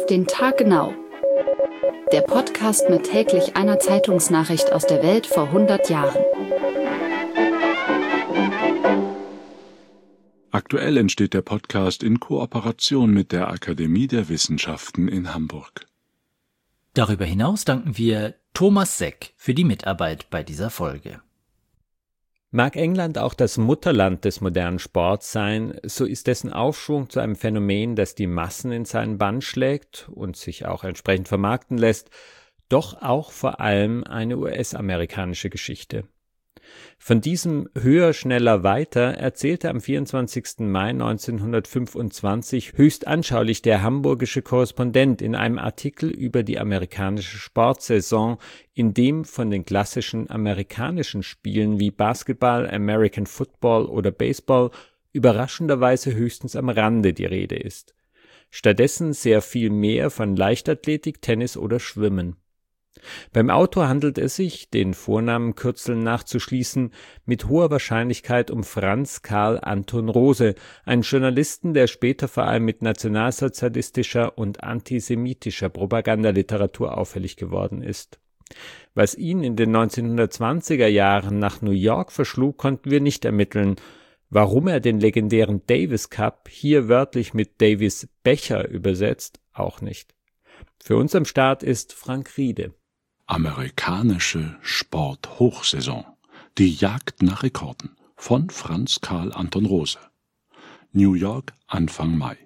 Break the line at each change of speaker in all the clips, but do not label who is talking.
den Tag genau. Der Podcast mit täglich einer Zeitungsnachricht aus der Welt vor 100 Jahren.
Aktuell entsteht der Podcast in Kooperation mit der Akademie der Wissenschaften in Hamburg.
Darüber hinaus danken wir Thomas Seck für die Mitarbeit bei dieser Folge.
Mag England auch das Mutterland des modernen Sports sein, so ist dessen Aufschwung zu einem Phänomen, das die Massen in seinen Bann schlägt und sich auch entsprechend vermarkten lässt, doch auch vor allem eine US-amerikanische Geschichte. Von diesem Höher, Schneller, Weiter erzählte am 24. Mai 1925 höchst anschaulich der hamburgische Korrespondent in einem Artikel über die amerikanische Sportsaison, in dem von den klassischen amerikanischen Spielen wie Basketball, American Football oder Baseball überraschenderweise höchstens am Rande die Rede ist. Stattdessen sehr viel mehr von Leichtathletik, Tennis oder Schwimmen. Beim Autor handelt es sich, den Vornamenkürzeln nachzuschließen, mit hoher Wahrscheinlichkeit um Franz Karl Anton Rose, einen Journalisten, der später vor allem mit nationalsozialistischer und antisemitischer Propagandaliteratur auffällig geworden ist. Was ihn in den 1920er Jahren nach New York verschlug, konnten wir nicht ermitteln. Warum er den legendären Davis Cup hier wörtlich mit Davis Becher übersetzt, auch nicht. Für uns am Start ist Frank Riede.
Amerikanische Sporthochsaison. Die Jagd nach Rekorden von Franz Karl Anton Rose. New York, Anfang Mai.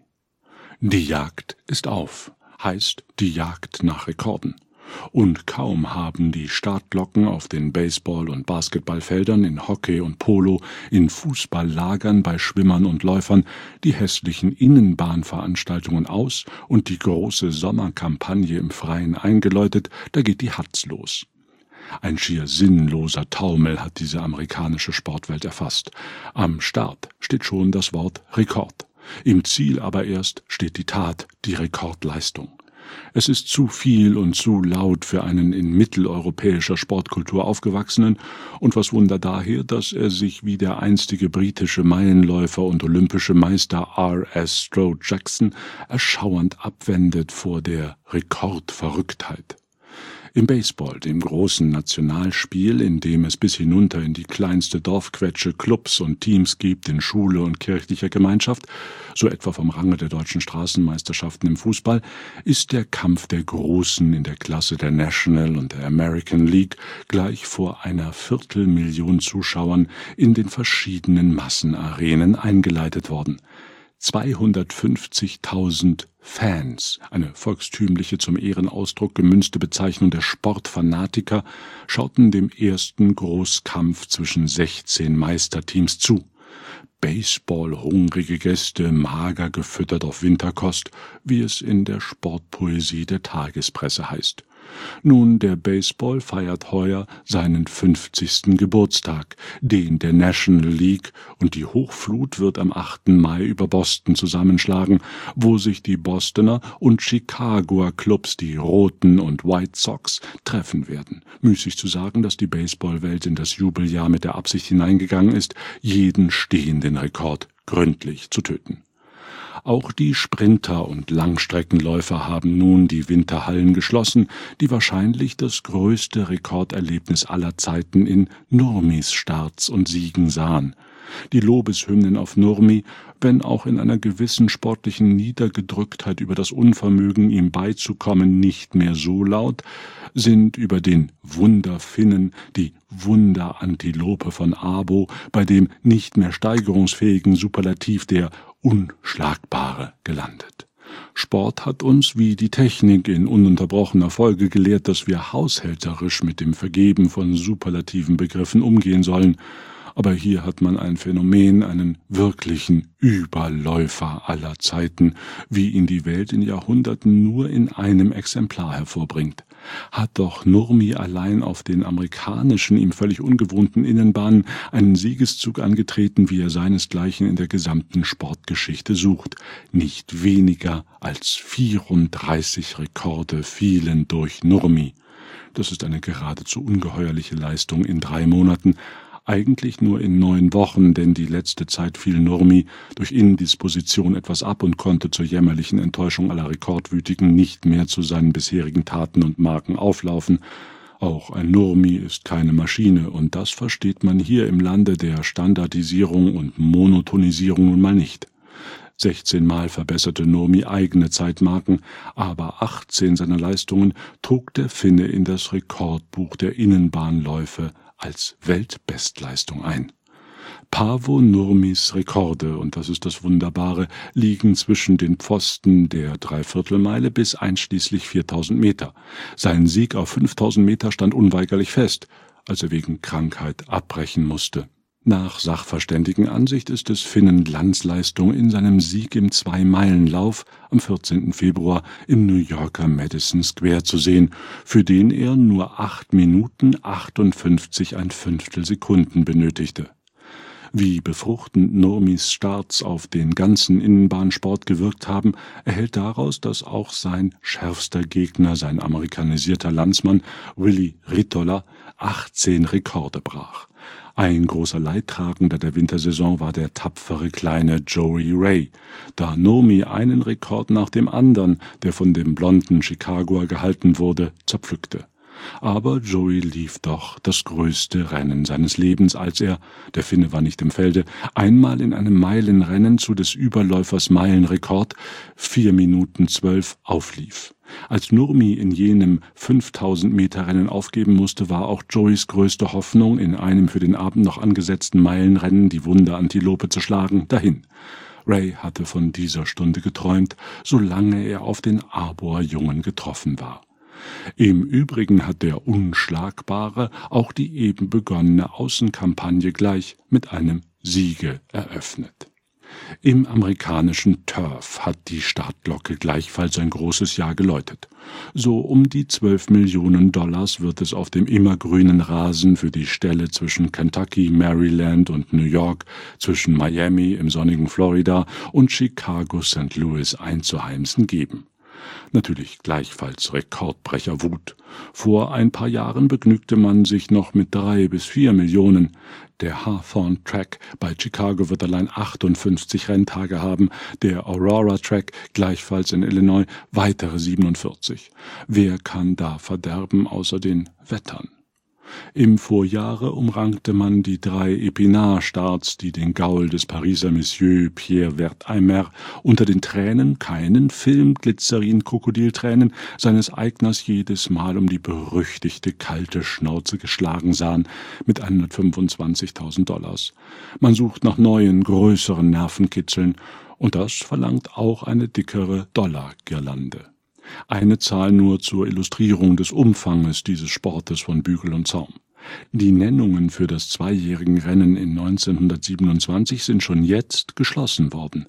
Die Jagd ist auf, heißt die Jagd nach Rekorden. Und kaum haben die Startglocken auf den Baseball- und Basketballfeldern, in Hockey und Polo, in Fußballlagern bei Schwimmern und Läufern die hässlichen Innenbahnveranstaltungen aus und die große Sommerkampagne im Freien eingeläutet, da geht die Hatz los. Ein schier sinnloser Taumel hat diese amerikanische Sportwelt erfasst. Am Start steht schon das Wort Rekord. Im Ziel aber erst steht die Tat, die Rekordleistung. Es ist zu viel und zu laut für einen in mitteleuropäischer Sportkultur aufgewachsenen, und was Wunder daher, dass er sich wie der einstige britische Meilenläufer und olympische Meister R.S. Stroh Jackson erschauernd abwendet vor der Rekordverrücktheit. Im Baseball, dem großen Nationalspiel, in dem es bis hinunter in die kleinste Dorfquetsche Clubs und Teams gibt in Schule und kirchlicher Gemeinschaft, so etwa vom Range der deutschen Straßenmeisterschaften im Fußball, ist der Kampf der Großen in der Klasse der National und der American League gleich vor einer 250.000 Zuschauern in den verschiedenen Massenarenen eingeleitet worden. 250.000 Fans, eine volkstümliche zum Ehrenausdruck gemünzte Bezeichnung der Sportfanatiker, schauten dem ersten Großkampf zwischen 16 Meisterteams zu. Baseball-hungrige Gäste, mager gefüttert auf Winterkost, wie es in der Sportpoesie der Tagespresse heißt. Nun, der Baseball feiert heuer seinen 50. Geburtstag, den der National League, und die Hochflut wird am 8. Mai über Boston zusammenschlagen, wo sich die Bostoner und Chicagoer Clubs, die Roten und White Sox, treffen werden. Müßig zu sagen, dass die Baseballwelt in das Jubeljahr mit der Absicht hineingegangen ist, jeden stehenden Rekord gründlich zu töten. Auch die Sprinter und Langstreckenläufer haben nun die Winterhallen geschlossen, die wahrscheinlich das größte Rekorderlebnis aller Zeiten in Nurmis Starts und Siegen sahen. Die Lobeshymnen auf Nurmi, wenn auch in einer gewissen sportlichen Niedergedrücktheit über das Unvermögen, ihm beizukommen, nicht mehr so laut, sind über den Wunderfinnen, die Wunderantilope von Abo, bei dem nicht mehr steigerungsfähigen Superlativ der Unschlagbare gelandet. Sport hat uns wie die Technik in ununterbrochener Folge gelehrt, dass wir haushälterisch mit dem Vergeben von superlativen Begriffen umgehen sollen. Aber hier hat man ein Phänomen, einen wirklichen Überläufer aller Zeiten, wie ihn die Welt in Jahrhunderten nur in einem Exemplar hervorbringt. Hat doch Nurmi allein auf den amerikanischen, ihm völlig ungewohnten Innenbahnen einen Siegeszug angetreten, wie er seinesgleichen in der gesamten Sportgeschichte sucht. Nicht weniger als 34 Rekorde fielen durch Nurmi. Das ist eine geradezu ungeheuerliche Leistung in 3 Monaten, Eigentlich nur in 9 Wochen, denn die letzte Zeit fiel Nurmi durch Indisposition etwas ab und konnte zur jämmerlichen Enttäuschung aller Rekordwütigen nicht mehr zu seinen bisherigen Taten und Marken auflaufen. Auch ein Nurmi ist keine Maschine, und das versteht man hier im Lande der Standardisierung und Monotonisierung nun mal nicht. 16 Mal verbesserte Nurmi eigene Zeitmarken, aber 18 seiner Leistungen trug der Finne in das Rekordbuch der Innenbahnläufe als Weltbestleistung ein. Paavo Nurmis Rekorde, und das ist das Wunderbare, liegen zwischen den Pfosten der Dreiviertelmeile bis einschließlich 4000 Meter. Sein Sieg auf 5000 Meter stand unweigerlich fest, als er wegen Krankheit abbrechen musste. Nach Sachverständigenansicht ist es Finnen Glanzleistung in seinem Sieg im 2-Meilen-Lauf am 14. Februar im New Yorker Madison Square zu sehen, für den er nur 8 Minuten 58 1/5 Sekunden benötigte. Wie befruchtend Nurmis Starts auf den ganzen Innenbahnsport gewirkt haben, erhellt daraus, dass auch sein schärfster Gegner, sein amerikanisierter Landsmann Willy Ritola, 18 Rekorde brach. Ein großer Leidtragender der Wintersaison war der tapfere kleine Joey Ray, da Nurmi einen Rekord nach dem anderen, der von dem blonden Chicagoer gehalten wurde, zerpflückte. Aber Joey lief doch das größte Rennen seines Lebens, als er, der Finne war nicht im Felde, einmal in einem Meilenrennen zu des Überläufers Meilenrekord 4 Minuten 12 auflief. Als Nurmi in jenem 5000 Meter Rennen aufgeben musste, war auch Joeys größte Hoffnung, in einem für den Abend noch angesetzten Meilenrennen die Wunderantilope zu schlagen, dahin. Ray hatte von dieser Stunde geträumt, solange er auf den Arbor-Jungen getroffen war. Im Übrigen hat der Unschlagbare auch die eben begonnene Außenkampagne gleich mit einem Siege eröffnet. Im amerikanischen Turf hat die Startglocke gleichfalls ein großes Jahr geläutet. So um die $12 Millionen wird es auf dem immergrünen Rasen für die Stelle zwischen Kentucky, Maryland und New York, zwischen Miami im sonnigen Florida und Chicago, St. Louis einzuheimsen geben. Natürlich gleichfalls Rekordbrecherwut. Vor ein paar Jahren begnügte man sich noch mit 3 bis 4 Millionen. Der Hawthorne Track bei Chicago wird allein 58 Renntage haben, der Aurora Track gleichfalls in Illinois weitere 47. Wer kann da verderben außer den Wettern? Im Vorjahre umrankte man die 3 Épinard-Starts, die den Gaul des Pariser Monsieur Pierre Wertheimer unter den Tränen, keinen Film-Glycerin-Krokodiltränen, seines Eigners jedes Mal um die berüchtigte kalte Schnauze geschlagen sahen, mit $125.000. Man sucht nach neuen, größeren Nervenkitzeln, und das verlangt auch eine dickere Dollargirlande. Eine Zahl nur zur Illustrierung des Umfanges dieses Sportes von Bügel und Zaum. Die Nennungen für das zweijährigen Rennen in 1927 sind schon jetzt geschlossen worden.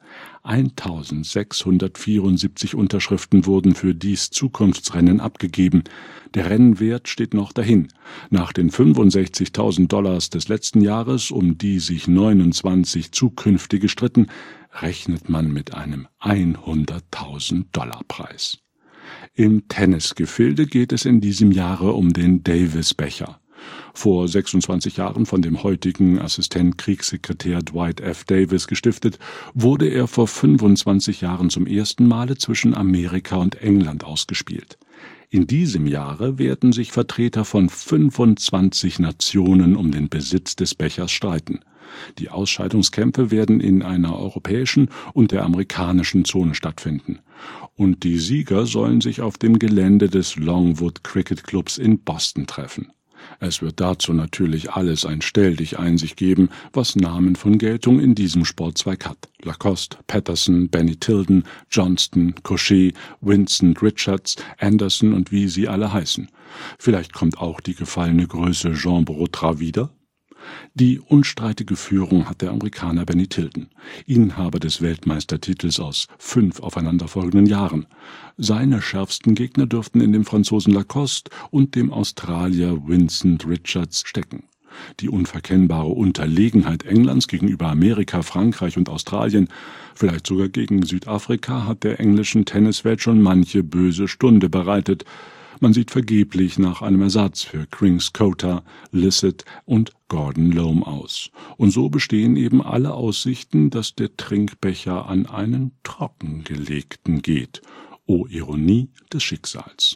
1674 Unterschriften wurden für dies Zukunftsrennen abgegeben. Der Rennwert steht noch dahin. Nach den $65.000 des letzten Jahres, um die sich 29 zukünftige stritten, rechnet man mit einem $100.000 Preis. Im Tennisgefilde geht es in diesem Jahre um den Davis-Becher. Vor 26 Jahren von dem heutigen Assistent-Kriegssekretär Dwight F. Davis gestiftet, wurde er vor 25 Jahren zum ersten Male zwischen Amerika und England ausgespielt. In diesem Jahre werden sich Vertreter von 25 Nationen um den Besitz des Bechers streiten. Die Ausscheidungskämpfe werden in einer europäischen und der amerikanischen Zone stattfinden. Und die Sieger sollen sich auf dem Gelände des Longwood Cricket Clubs in Boston treffen. Es wird dazu natürlich alles ein Stelldichein sich geben, was Namen von Geltung in diesem Sportzweig hat. Lacoste, Patterson, Benny Tilden, Johnston, Cochet, Vincent Richards, Anderson und wie sie alle heißen. Vielleicht kommt auch die gefallene Größe Jean Brotra wieder? Die unstreitige Führung hat der Amerikaner Benny Tilden, Inhaber des Weltmeistertitels aus 5 aufeinanderfolgenden Jahren. Seine schärfsten Gegner dürften in dem Franzosen Lacoste und dem Australier Vincent Richards stecken. Die unverkennbare Unterlegenheit Englands gegenüber Amerika, Frankreich und Australien, vielleicht sogar gegen Südafrika, hat der englischen Tenniswelt schon manche böse Stunde bereitet. Man sieht vergeblich nach einem Ersatz für Krings Cota, Lissett und Gordon Loam aus. Und so bestehen eben alle Aussichten, dass der Trinkbecher an einen Trockengelegten geht. O Ironie des Schicksals.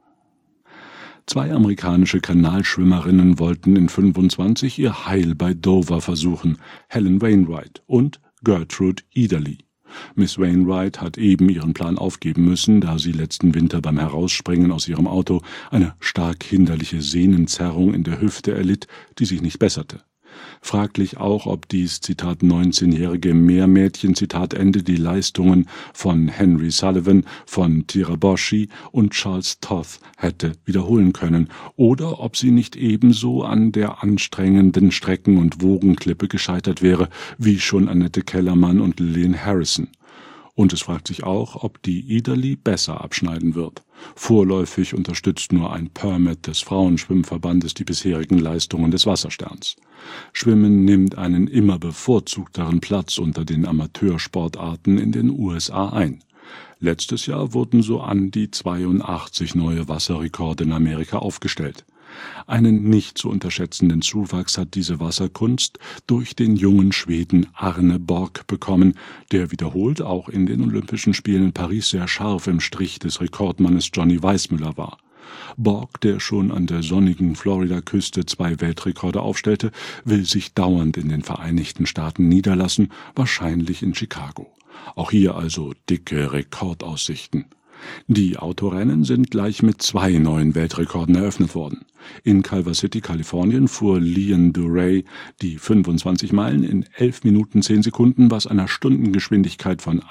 2 amerikanische Kanalschwimmerinnen wollten in 25 ihr Heil bei Dover versuchen, Helen Wainwright und Gertrude Ederle. Miss Wainwright hat eben ihren Plan aufgeben müssen, da sie letzten Winter beim Herausspringen aus ihrem Auto eine stark hinderliche Sehnenzerrung in der Hüfte erlitt, die sich nicht besserte. Fraglich auch, ob dies, Zitat 19-jährige Meermädchen, Zitat Ende, die Leistungen von Henry Sullivan, von Tiraboschi und Charles Toth hätte wiederholen können, oder ob sie nicht ebenso an der anstrengenden Strecken- und Wogenklippe gescheitert wäre, wie schon Annette Kellermann und Lillian Harrison. Und es fragt sich auch, ob die Ederle besser abschneiden wird. Vorläufig unterstützt nur ein Permit des Frauenschwimmverbandes die bisherigen Leistungen des Wassersterns. Schwimmen nimmt einen immer bevorzugteren Platz unter den Amateursportarten in den USA ein. Letztes Jahr wurden so an die 82 neue Wasserrekorde in Amerika aufgestellt. Einen nicht zu unterschätzenden Zuwachs hat diese Wasserkunst durch den jungen Schweden Arne Borg bekommen, der wiederholt auch in den Olympischen Spielen in Paris sehr scharf im Strich des Rekordmannes Johnny Weissmuller war. Borg, der schon an der sonnigen Florida-Küste 2 Weltrekorde aufstellte, will sich dauernd in den Vereinigten Staaten niederlassen, wahrscheinlich in Chicago. Auch hier also dicke Rekordaussichten. Die Autorennen sind gleich mit 2 neuen Weltrekorden eröffnet worden. In Culver City, Kalifornien, fuhr Leon Duray die 25 Meilen in 11 Minuten 10 Sekunden, was einer Stundengeschwindigkeit von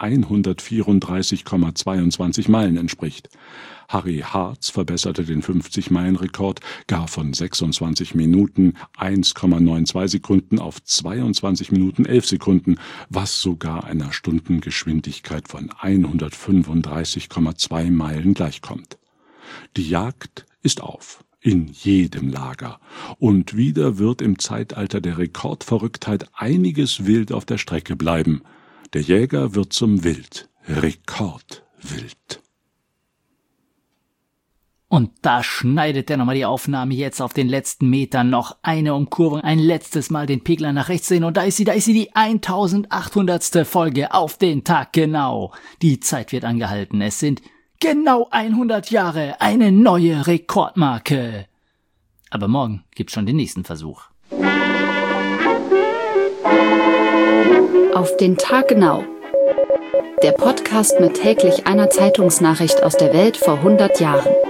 134,22 Meilen entspricht. Harry Hartz verbesserte den 50-Meilen-Rekord gar von 26 Minuten 1,92 Sekunden auf 22 Minuten 11 Sekunden, was sogar einer Stundengeschwindigkeit von 135,2 Meilen gleichkommt. Die Jagd ist auf. In jedem Lager. Und wieder wird im Zeitalter der Rekordverrücktheit einiges wild auf der Strecke bleiben. Der Jäger wird zum Wild. Rekordwild.
Und da schneidet er nochmal die Aufnahme jetzt auf den letzten Metern. Noch eine Umkurvung, ein letztes Mal den Pegler nach rechts sehen. Und da ist sie, die 1800. Folge auf den Tag genau. Die Zeit wird angehalten. Es sind genau 100 Jahre, eine neue Rekordmarke. Aber morgen gibt's schon den nächsten Versuch.
Auf den Tag genau. Der Podcast mit täglich einer Zeitungsnachricht aus der Welt vor 100 Jahren.